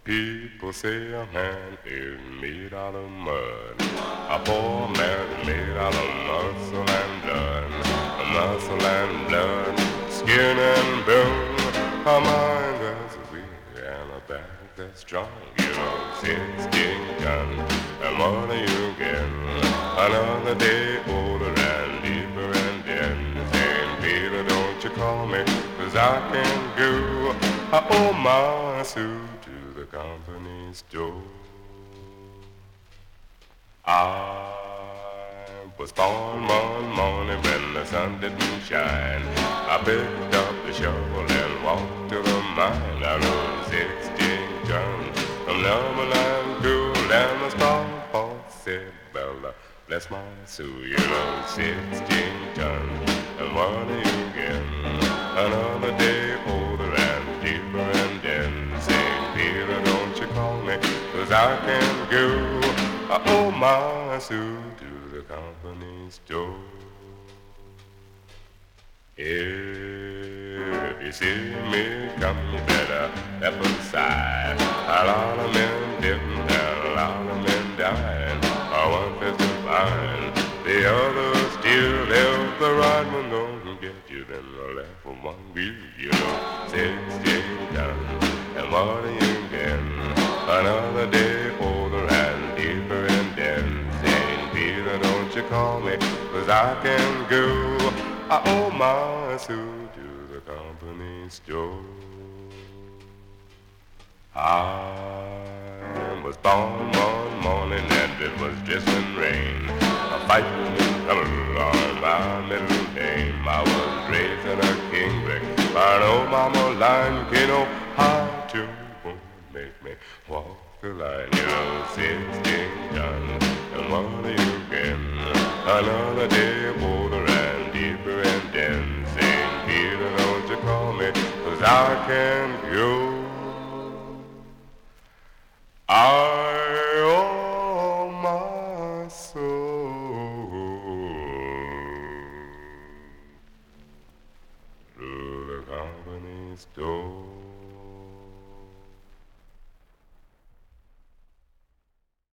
People say a man is made out of mud. A poor man is made out of muscle and blood. Muscle and blood, skin and bone. A mind that's weak and a back that's strong. You know, 16 guns. And what do you get? Another day older and deeper and in. Saying, Peter, don't you call me, 'cause I can go. I owe my suit to the company store. I was born one morning when the sun didn't shine. I picked up the shovel and walked to the mine. I rode 16 tons from Lumberland to and the star boss said, Bella, bless my soul, you know, 16 tons. And what do you get? Another day older and deeper and then saying, Peter, don't you call me, 'cause I can't go. I owe my suit to the company store. If you see me come, you better step aside. A lot of men didn't and a lot of men died. One fist is fine, the other still. If the right one don't get you, then the left one will. You know, 16 tons, and what do you get? Another day older and deeper and then saying, Peter, don't you call me, 'cause I can go. I owe my suit to the company store. I was born one morning and it was drizzling rain. A fighting color on my middle name. I was raised in a king brick by an old mama line. You know how to make me walk the line. You know, 16 tons, and what do you get? Another day older and deeper and then saying, Peter, don't you call me, 'cause I can't go. I owe my soul to the company store.